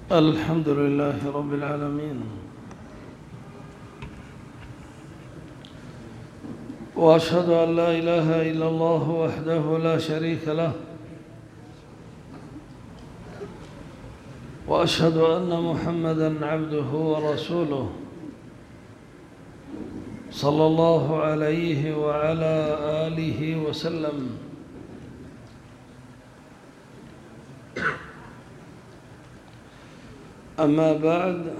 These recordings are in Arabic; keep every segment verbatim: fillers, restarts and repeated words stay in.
الحمد لله رب العالمين، وأشهد أن لا إله إلا الله وحده لا شريك له، وأشهد أن محمدًا عبده ورسوله صلى الله عليه وعلى آله وسلم. أما بعد،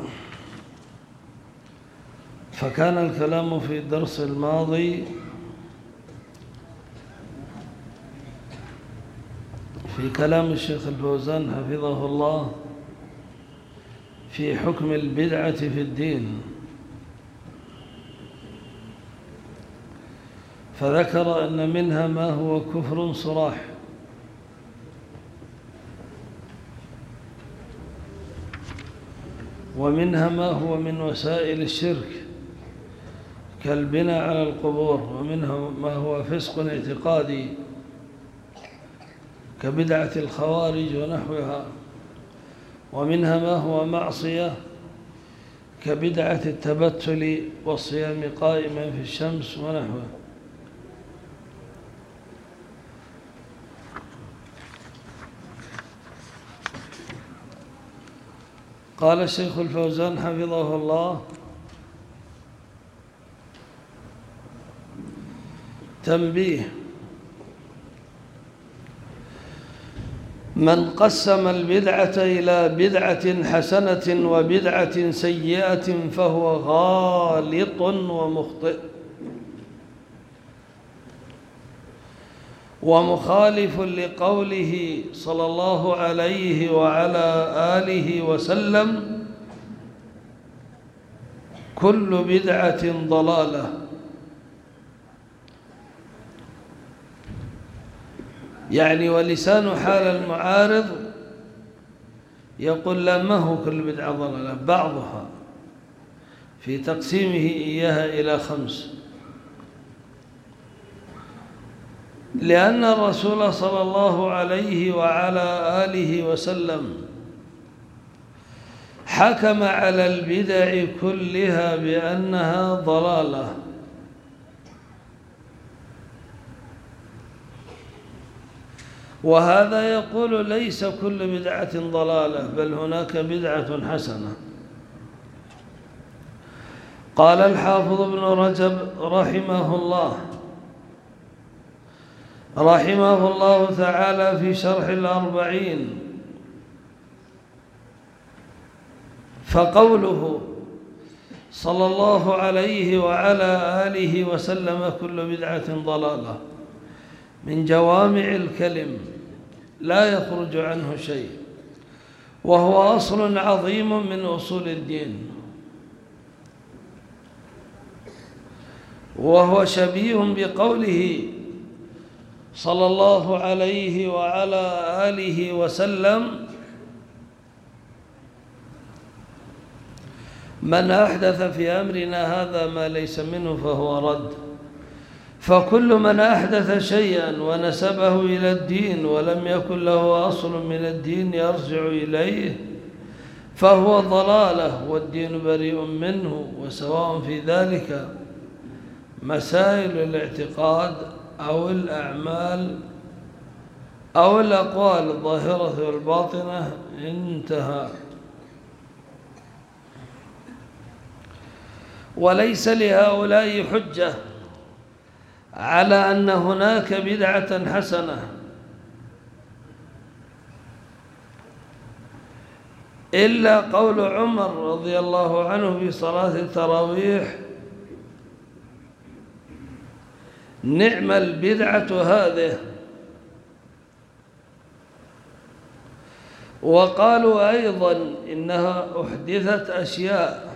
فكان الكلام في الدرس الماضي في كلام الشيخ الفوزان حفظه الله في حكم البدعة في الدين، فذكر أن منها ما هو كفر صراح، ومنها ما هو من وسائل الشرك كالبناء على القبور، ومنها ما هو فسق اعتقادي كبدعة الخوارج ونحوها، ومنها ما هو معصية كبدعة التبتل والصيام قائما في الشمس ونحوه. قال الشيخ الفوزان حفظه الله: تنبيه: من قسم البدعة إلى بدعة حسنة وبدعة سيئة فهو غالط ومخطئ ومخالف لقوله صلى الله عليه وعلى آله وسلم: كل بدعة ضلالة. يعني ولسان حال المعارض يقول لا، ما هو كل بدعة ضلالة، بعضها، في تقسيمه إياها إلى خمس، لأن الرسول صلى الله عليه وعلى آله وسلم حكم على البدع كلها بأنها ضلالة، وهذا يقول ليس كل بدعة ضلالة، بل هناك بدعة حسنة. قال الحافظ ابن رجب رحمه الله رحمه الله تعالى في شرح الأربعين: فقوله صلى الله عليه وعلى آله وسلم كل بدعة ضلالة من جوامع الكلم لا يخرج عنه شيء، وهو أصل عظيم من أصول الدين، وهو شبيه بقوله صلى الله عليه وعلى آله وسلم: من أحدث في أمرنا هذا ما ليس منه فهو رد. فكل من أحدث شيئا ونسبه إلى الدين ولم يكن له أصل من الدين يرجع إليه فهو ضلالة، والدين بريء منه، وسواء في ذلك مسائل الاعتقاد أو الأعمال أو الأقوال الظاهرة والباطنة. انتهى. وليس لهؤلاء حجة على أن هناك بدعة حسنة إلا قول عمر رضي الله عنه في صلاة التراويح: نعم البدعة هذه. وقالوا أيضا إنها أحدثت أشياء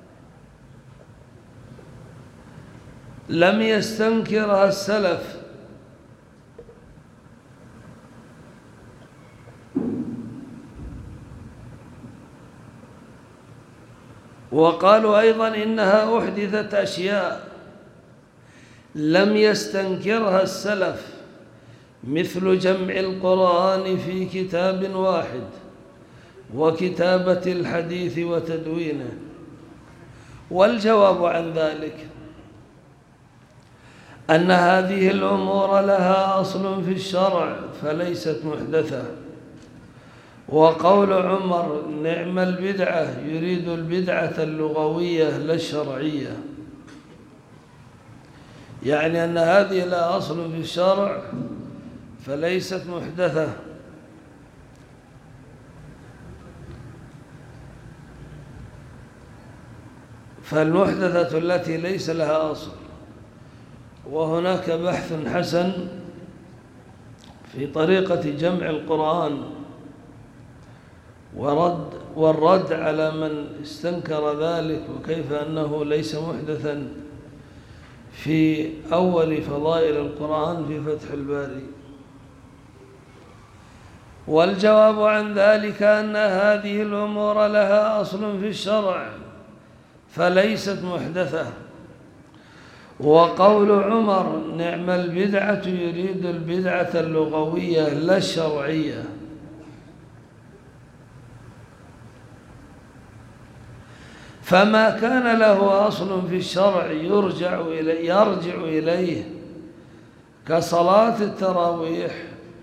لم يستنكرها السلف، وقالوا أيضا إنها أحدثت أشياء لم يستنكرها السلف، مثل جمع القرآن في كتاب واحد، وكتابة الحديث وتدوينه. والجواب عن ذلك أن هذه الأمور لها أصل في الشرع فليست محدثة. وقول عمر نعم البدعة يريد البدعة اللغوية لا الشرعية، يعني أن هذه لها أصل في الشرع فليست محدثة. فالمحدثة التي ليس لها أصل. وهناك بحث حسن في طريقة جمع القرآن ورد والرد على من استنكر ذلك، وكيف أنه ليس محدثا، في أول فضائل القرآن في فتح الباري. والجواب عن ذلك أن هذه الأمور لها أصل في الشرع فليست محدثة. وقول عمر نعم البدعة يريد البدعة اللغوية لا الشرعية. فما كان له أصل في الشرع يرجع إليه, يرجع إليه كصلاة التراويح،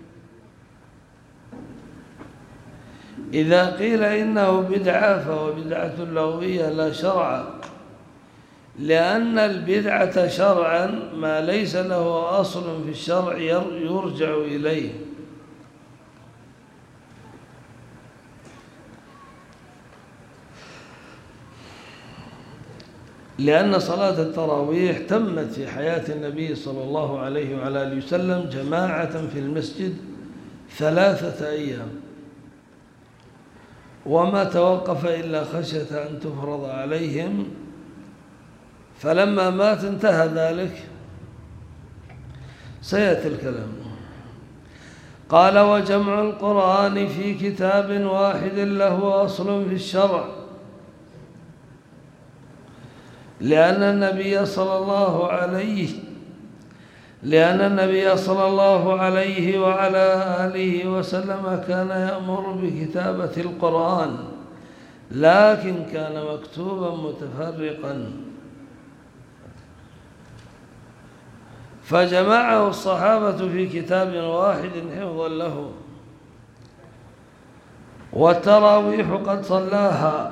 إذا قيل إنه بدعة فهو بدعة لغوية لا شرع، لأن البدعة شرعا ما ليس له أصل في الشرع يرجع إليه. لأن صلاة التراويح تمت في حياة النبي صلى الله عليه وعلى آله وسلم جماعة في المسجد ثلاثة أيام، وما توقف إلا خشية أن تفرض عليهم، فلما مات انتهى ذلك. سيأتي الكلام. قال وجمع القرآن في كتاب واحد له أصل في الشرع، لأن النبي صلى الله عليه لأن النبي صلى الله عليه وعلى آله وسلم كان يأمر بكتابة القرآن، لكن كان مكتوبا متفرقا، فجمعه الصحابة في كتاب واحد حفظا له. والتراويح قد صلاها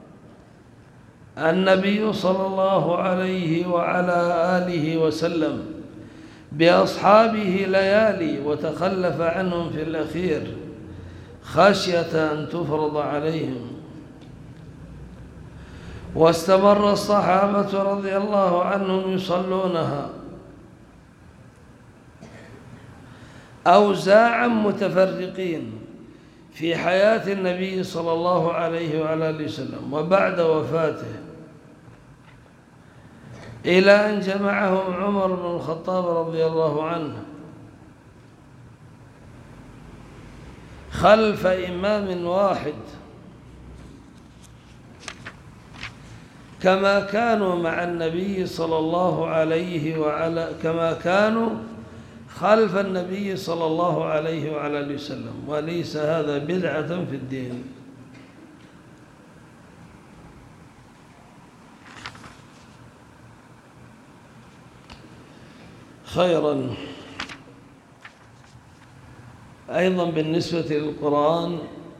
النبي صلى الله عليه وعلى آله وسلم بأصحابه ليالي، وتخلف عنهم في الأخير خشية أن تفرض عليهم. واستمر الصحابة رضي الله عنهم يصلونها أوزاعا متفرقين في حياة النبي صلى الله عليه وعلى آله وسلم وبعد وفاته، إلى أن جمعهم عمر بن الخطاب رضي الله عنه خلف إمام واحد، كما كانوا مع النبي صلى الله عليه وعلى كما كانوا خلف النبي صلى الله عليه وعلى آله وسلم، وليس هذا بدعة في الدين. خيرا. أيضا بالنسبة للقرآن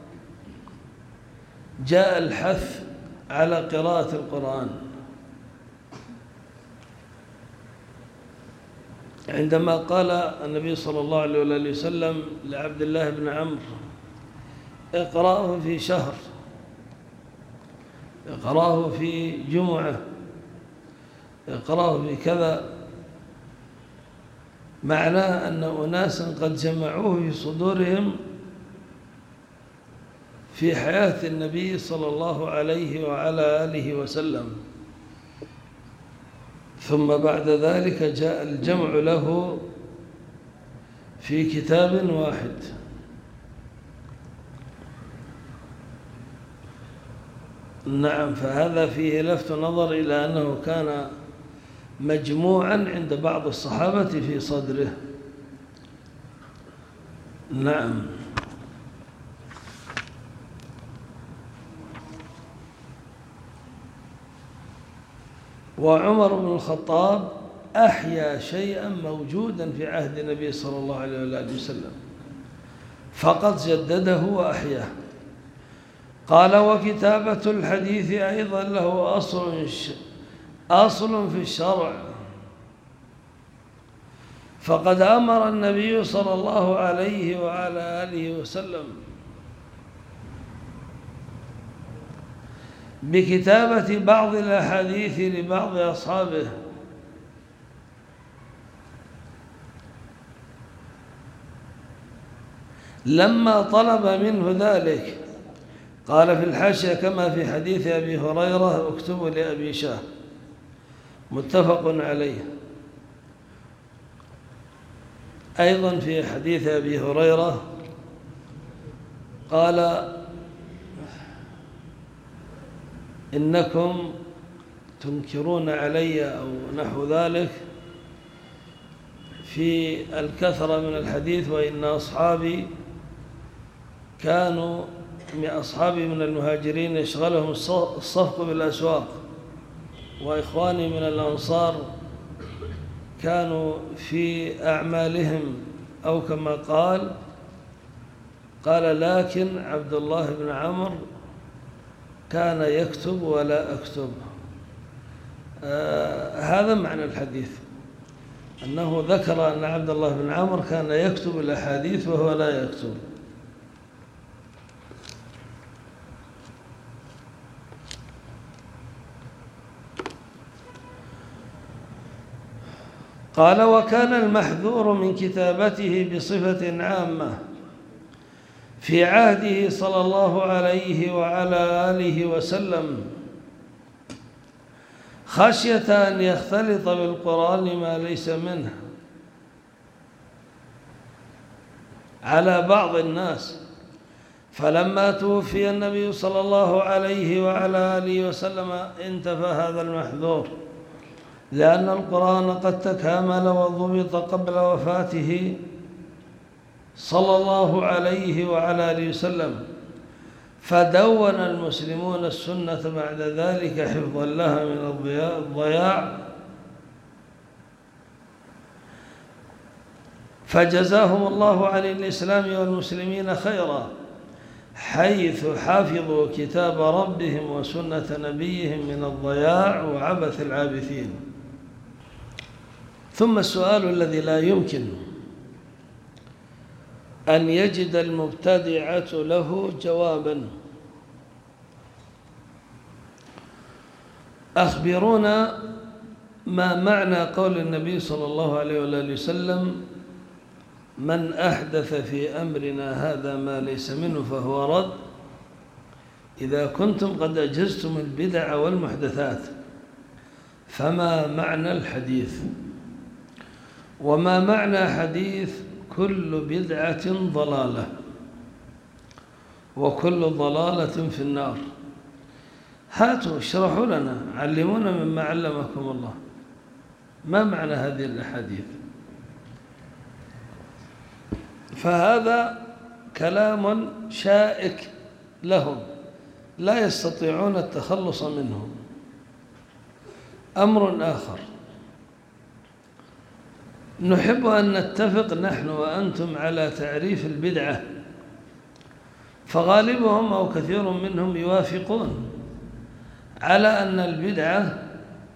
جاء الحث على قراءة القرآن، عندما قال النبي صلى الله عليه وآله وسلم لعبد الله بن عمرو اقرأه في شهر، اقرأه في جمعة، اقرأه في كذا، معناه أن أناسا قد جمعوه في صدورهم في حياة النبي صلى الله عليه وعلى آله وسلم، ثم بعد ذلك جاء الجمع له في كتاب واحد. نعم، فهذا فيه لفت نظر إلى أنه كان مجموعا عند بعض الصحابة في صدره. نعم. وعمر بن الخطاب أحيا شيئا موجودا في عهد النبي صلى الله عليه وآله وسلم فقد جدده وأحياه. قال: وكتابة الحديث أيضا له أصل أصل في الشرع، فقد أمر النبي صلى الله عليه وعلى آله وسلم بكتابة بعض الأحاديث لبعض أصحابه، لما طلب منه ذلك قال في الحاشية: كما في حديث أبي هريرة: اكتبوا لأبي شاه، متفق عليه. أيضا في حديث أبي هريرة قال: إنكم تنكرون علي أو نحو ذلك في الكثرة من الحديث، وإن أصحابي كانوا من أصحابي من المهاجرين يشغلهم الصفق بالأسواق، وإخواني من الأنصار كانوا في أعمالهم، أو كما قال قال لكن عبد الله بن عمرو كان يكتب ولا أكتب. آه هذا معنى الحديث، أنه ذكر أن عبد الله بن عمرو كان يكتب الأحاديث وهو لا يكتب. قال: وكان المحذور من كتابته بصفة عامة في عهده صلى الله عليه وعلى آله وسلم خشية أن يختلط بالقرآن ما ليس منه على بعض الناس، فلما توفي النبي صلى الله عليه وعلى آله وسلم انتفى هذا المحذور، لأن القرآن قد تكامل وضبط قبل وفاته صلى الله عليه وعلى آله وسلم، فدون المسلمون السنة بعد ذلك حفظا لها من الضياع، فجزاهم الله عن الإسلام والمسلمين خيرا، حيث حافظوا كتاب ربهم وسنة نبيهم من الضياع وعبث العابثين. ثم السؤال الذي لا يمكن أن يجد المبتدعة له جوابا: أخبرونا ما معنى قول النبي صلى الله عليه وآله وسلم: من أحدث في أمرنا هذا ما ليس منه فهو رد، إذا كنتم قد أجزتم البدع والمحدثات، فما معنى الحديث؟ وما معنى حديث كل بدعة ضلالة وكل ضلالة في النار؟ هاتوا اشرحوا لنا، علمونا مما علمكم الله، ما معنى هذه الأحاديث؟ فهذا كلام شائك لهم لا يستطيعون التخلص منه. أمر آخر، نحب أن نتفق نحن وأنتم على تعريف البدعة، فغالبهم أو كثير منهم يوافقون على أن البدعة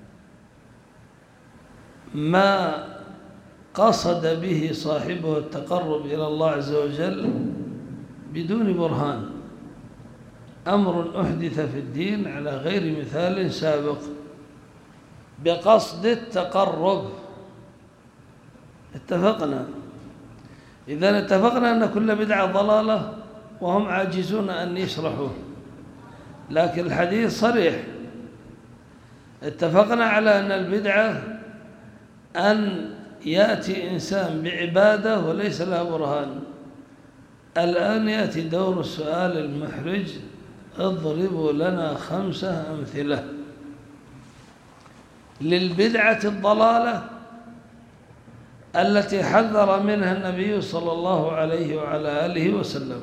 ما قصد به صاحبه التقرب إلى الله عز وجل بدون برهان، أمر أحدث في الدين على غير مثال سابق بقصد التقرب. اتفقنا؟ إذن اتفقنا أن كل بدعة ضلالة وهم عاجزون أن يشرحوه، لكن الحديث صريح. اتفقنا على أن البدعة أن يأتي إنسان بعبادة وليس له برهان. الآن يأتي دور السؤال المحرج: اضربوا لنا خمسة أمثلة للبدعة الضلالة التي حذر منها النبي صلى الله عليه وعلى آله وسلم.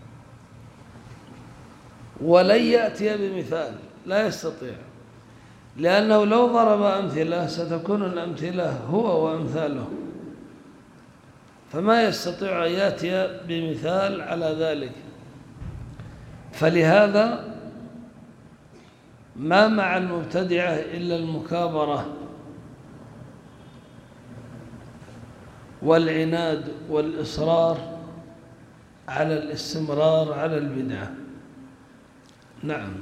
ولن يأتي بمثال، لا يستطيع، لأنه لو ضرب أمثلة ستكون الأمثلة هو وأمثاله، فما يستطيع أن يأتي بمثال على ذلك. فلهذا ما مع المبتدعة إلا المكابرة والعناد والإصرار على الاستمرار على البدعة. نعم.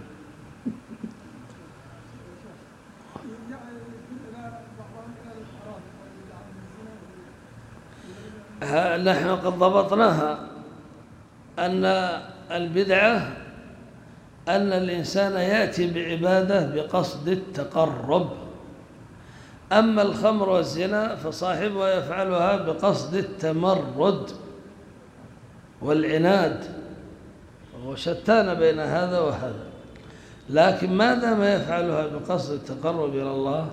نحن قد ضبطناها أن البدعة أن الإنسان يأتي بعبادة بقصد التقرب، أما الخمر والزنا فصاحبها يفعلها بقصد التمرد والعناد، وشتان بين هذا وهذا. لكن ما دام يفعلها بقصد التقرب إلى الله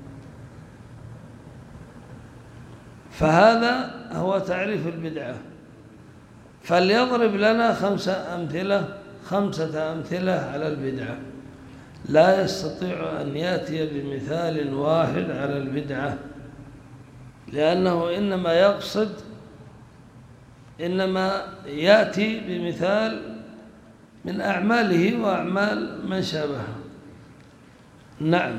فهذا هو تعريف البدعة. فليضرب لنا خمسة أمثلة خمسة أمثلة على البدعة. لا يستطيع أن يأتي بمثال واحد على البدعة، لأنه إنما يقصد إنما يأتي بمثال من أعماله وأعمال من شابهه. نعم.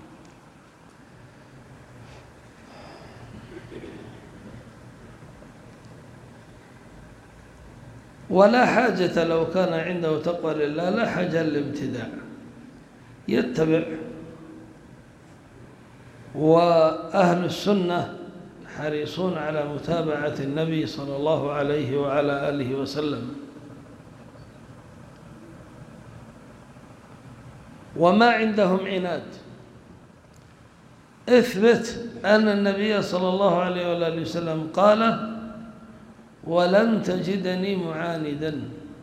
ولا حاجة لو كان عنده تقوى لله لا حاجة للابتداع، يتبع. وأهل السنة حريصون على متابعة النبي صلى الله عليه وعلى آله وسلم. وما عندهم عناد. اثبت أن النبي صلى الله عليه وآله وسلم قال: ولن تجدني معاندا،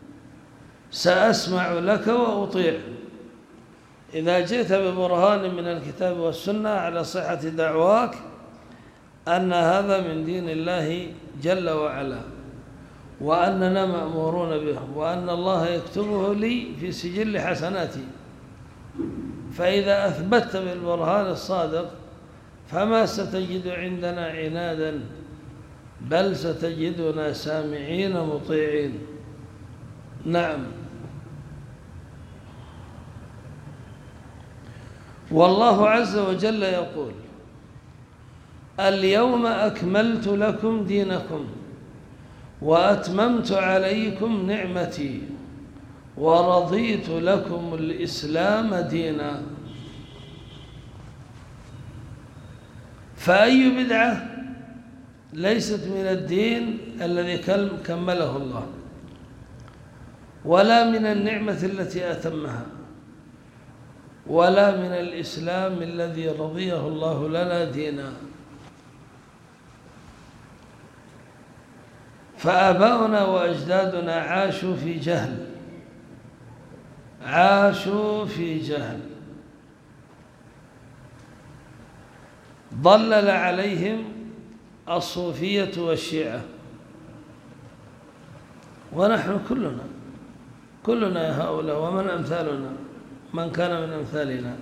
سأسمع لك وأطيع. إذا جئت ببرهان من الكتاب والسنة على صحة دعواك أن هذا من دين الله جل وعلا، وأننا مأمورون به، وأن الله يكتبه لي في سجل حسناتي، فإذا أثبتت بالبرهان الصادق فما ستجد عندنا عنادا، بل ستجدنا سامعين مطيعين. نعم. والله عز وجل يقول: اليوم أكملت لكم دينكم وأتممت عليكم نعمتي ورضيت لكم الإسلام دينا. فأي بدعة ليست من الدين الذي كمله الله، ولا من النعمة التي أتمها، ولا من الإسلام الذي رضيه الله لنا دينا. فآباؤنا وأجدادنا عاشوا في جهل، عاشوا في جهل، ضلل عليهم الصوفية والشيعة. ونحن كلنا كلنا يا هؤلاء ومن أمثالنا، من كان من أمثالنا،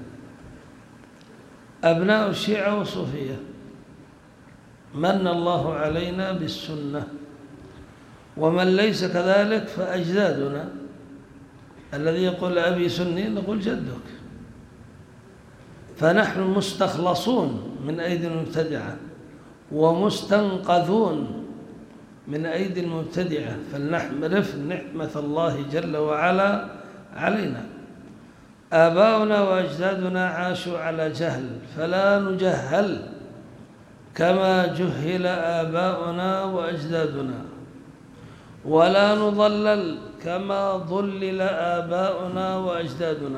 أبناء الشيعة والصوفية. من الله علينا بالسنة، ومن ليس كذلك فأجدادنا. الذي يقول أبي سني نقول جدك. فنحن مستخلصون من أيدي المبتدعة ومستنقذون من أيدي المبتدعة، فلنحمرف نعمة الله جل وعلا علينا. آباؤنا وأجدادنا عاشوا على جهل، فلا نجهل كما جهل آباؤنا وأجدادنا، ولا نضلل كما ضلل آباؤنا وأجدادنا،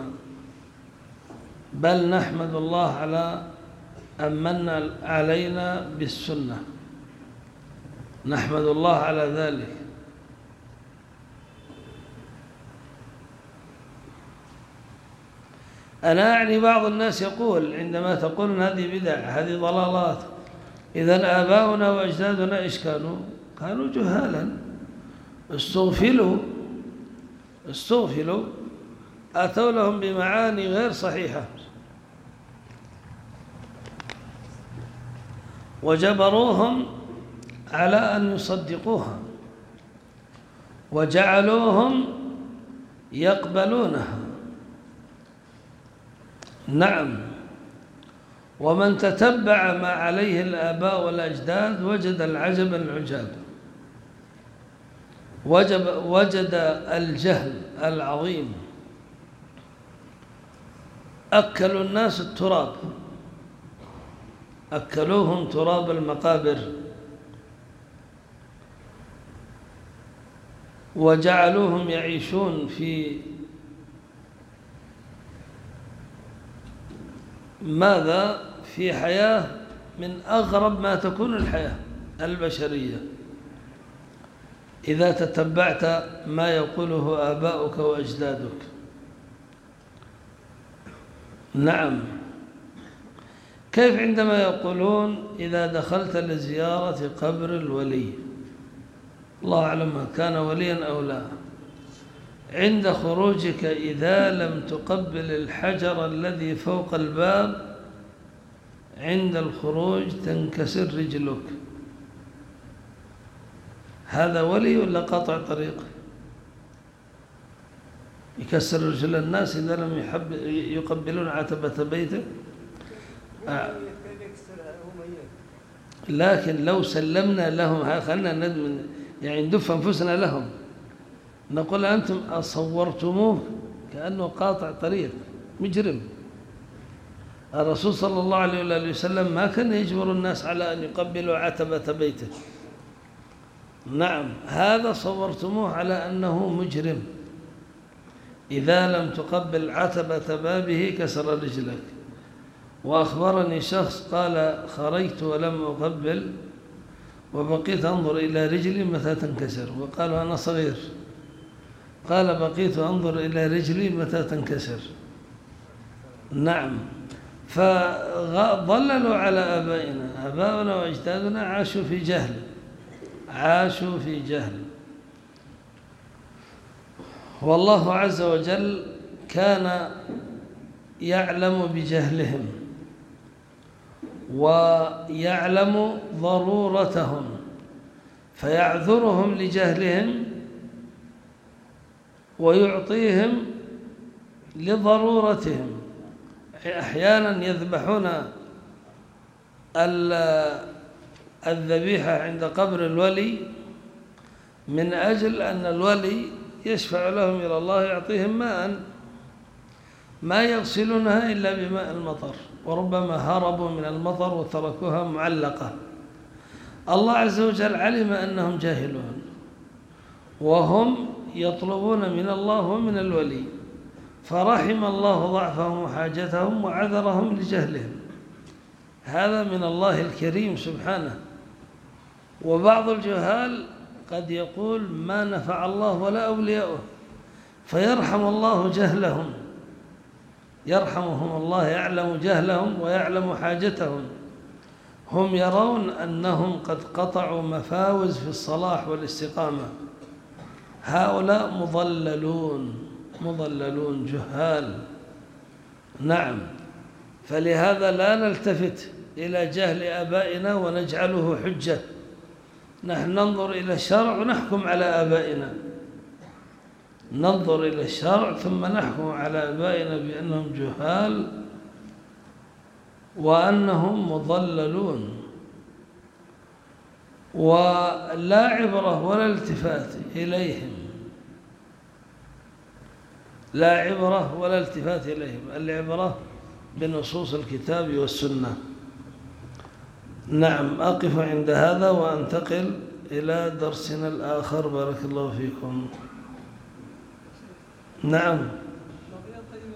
بل نحمد الله على أن من علينا بالسنة، نحمد الله على ذلك. أنا أعني بعض الناس يقول عندما تقول هذه بدع هذه ضلالات، إذن آباؤنا وأجدادنا إيش كانوا؟ كانوا جهالا، استغفلوا استغفلوا أتوا لهم بمعاني غير صحيحة، وجبروهم على أن يصدقوها وجعلوهم يقبلونها. نعم. ومن تتبع ما عليه الآباء والأجداد وجد العجب العجاب، وجب وجد الجهل العظيم. أكلوا الناس التراب، أكلوهم تراب المقابر، وجعلوهم يعيشون في ماذا؟ في حياة من أغرب ما تكون الحياة البشرية إذا تتبعت ما يقوله آباؤك وأجدادك. نعم. كيف عندما يقولون إذا دخلت لزيارة قبر الولي، الله أعلم كان وليا أو لا، عند خروجك إذا لم تقبل الحجر الذي فوق الباب عند الخروج تنكسر رجلك، هذا ولي ولا قاطع طريق؟ يكسر رجل الناس إذا لم يحب يقبلون عتبة بيته. آه. لكن لو سلمنا لهم، خلنا ندمن يعني ندف أنفسنا لهم، نقول أنتم أصورتموه كأنه قاطع طريق مجرم. الرسول صلى الله عليه وآله وسلم ما كان يجبر الناس على أن يقبلوا عتبة بيته. نعم. هذا صورتموه على أنه مجرم، إذا لم تقبل عتبة بابه كسر رجلك. وأخبرني شخص قال خرجت ولم أقبل وبقيت أنظر إلى رجلي متى تنكسر، وقال أنا صغير، قال بقيت أنظر إلى رجلي متى تنكسر. نعم. فضللوا على آبائنا، آباؤنا وأجدادنا عاشوا في جهل، عاشوا في جهل. والله عز وجل كان يعلم بجهلهم ويعلم ضرورتهم فيعذرهم لجهلهم ويعطيهم لضرورتهم. أحيانا يذبحون الذبيحة عند قبر الولي من أجل أن الولي يشفع لهم إلى الله، يعطيهم ماء ما يغسلونها إلا بماء المطر، وربما هربوا من المطر وتركوها معلقة. الله عز وجل علم أنهم جاهلون وهم يطلبون من الله ومن الولي، فرحم الله ضعفهم وحاجتهم وعذرهم لجهلهم. هذا من الله الكريم سبحانه. وبعض الجهال قد يقول ما نفع الله ولا أولياؤه، فيرحم الله جهلهم، يرحمهم الله، يعلم جهلهم ويعلم حاجتهم. هم يرون أنهم قد قطعوا مفاوز في الصلاح والاستقامة. هؤلاء مضللون، مضللون جهال. نعم. فلهذا لا نلتفت إلى جهل آبائنا ونجعله حجة، نحن ننظر إلى الشرع ونحكم على آبائنا، ننظر إلى الشرع ثم نحكم على آبائنا بأنهم جهال وأنهم مضللون، ولا عبرة ولا التفات إليهم، لا عبرة ولا التفات إليهم، العبرة بنصوص الكتاب والسنة. نعم. أقف عند هذا وأنتقل إلى درسنا الآخر. بارك الله فيكم. نعم.